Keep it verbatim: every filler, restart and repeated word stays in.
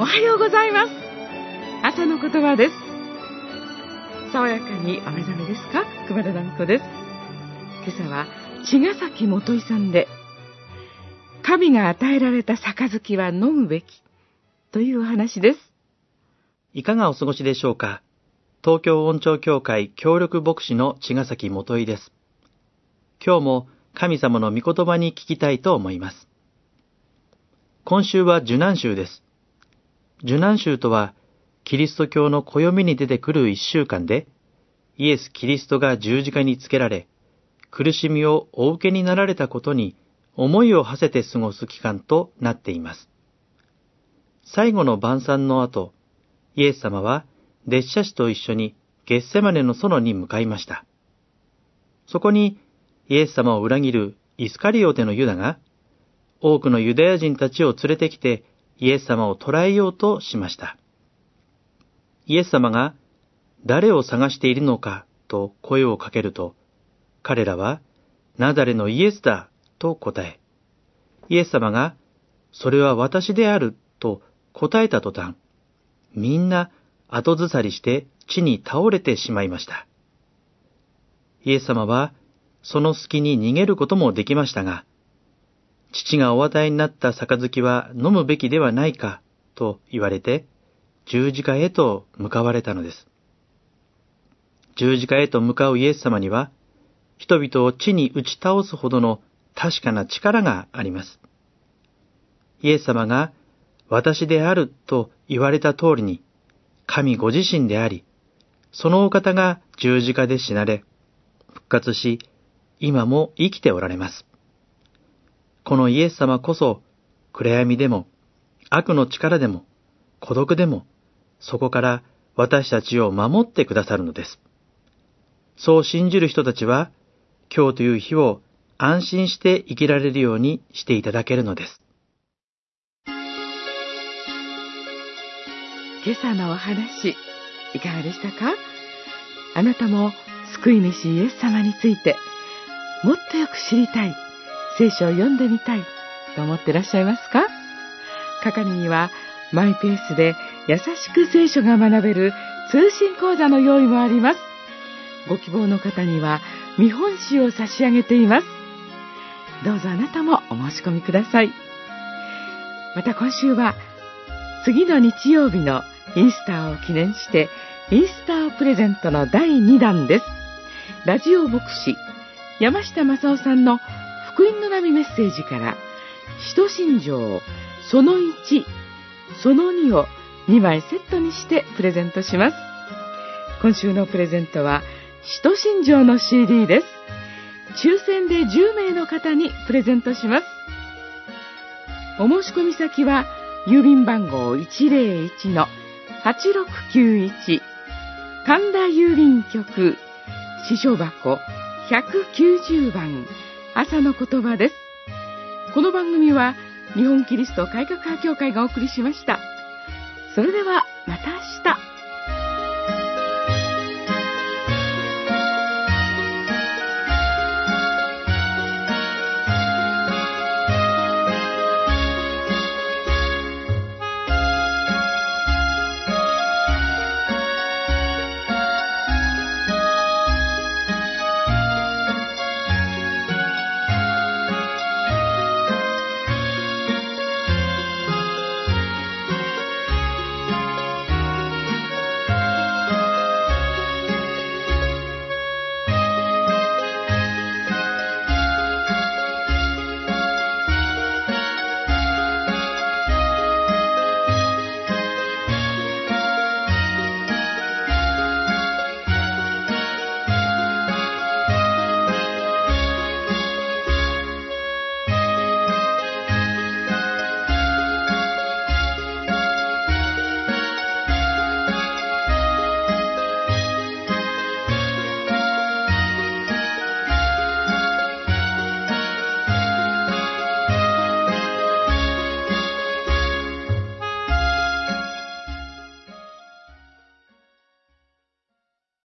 はようございます。朝の言葉です。爽やかにお目覚めですか？熊田奈美子です。今朝は茅ヶ崎元井さんで、神が与えられた杯は飲むべきというお話です。 いかがお過ごしでしょうか。東京音調協会協力牧師の茅ヶ崎元井です。今日も神様の御言葉に聞きたいと思います。今週は受難週です。受難週とは、キリスト教の暦に出てくる一週間で、イエス・キリストが十字架につけられ、苦しみをお受けになられたことに思いを馳せて過ごす期間となっています。最後の晩餐の後、イエス様は弟子たちと一緒にゲッセマネの園に向かいました。そこにイエス様を裏切るイスカリオテのユダが、多くのユダヤ人たちを連れてきてイエス様を捕らえようとしました。イエス様が誰を探しているのかと声をかけると、彼らはナザレのイエスだと答え、イエス様がそれは私であると答えた途端、みんな後ずさりして地に倒れてしまいました。イエス様はその隙に逃げることもできましたが、父がお与えになった杯は飲むべきではないかと言われて、十字架へと向かわれたのです。十字架へと向かうイエス様には、人々を地に打ち倒すほどの確かな力があります。イエス様が私であると言われた通りに、神ご自身であり、そのお方が十字架で死なれ、復活し、今も生きておられます。このイエス様こそ、暗闇でも、悪の力でも、孤独でも、そこから私たちを守ってくださるのです。そう信じる人たちは、今日という日を安心して生きられるようにしていただけるのです。 今朝のお話、いかがでしたか？あなたも救い主イエス様について、もっとよく知りたい、聖書を読んでみたいと思っていらっしゃいますか？係にはマイペースで優しく聖書が学べる通信講座の用意もあります。ご希望の方には見本紙を差し上げています。どうぞあなたもお申し込みください。また今週は次の日曜日のイースターを記念してイースタープレゼントのだいにだんです。ラジオ牧師山下正夫さんの福音の波メッセージから使徒信条そのいち、そのにをにまいセットにしてプレゼントします。今週のプレゼントは使徒信条の シーディー です。抽選でじゅうめいの方にプレゼントします。お申し込み先は郵便番号 いちぜろいちのはちろくきゅういち 神田郵便局支所箱ひゃくきゅうじゅうばん朝の言葉です。この番組は日本キリスト改革派協会がお送りしました。それではまた明日。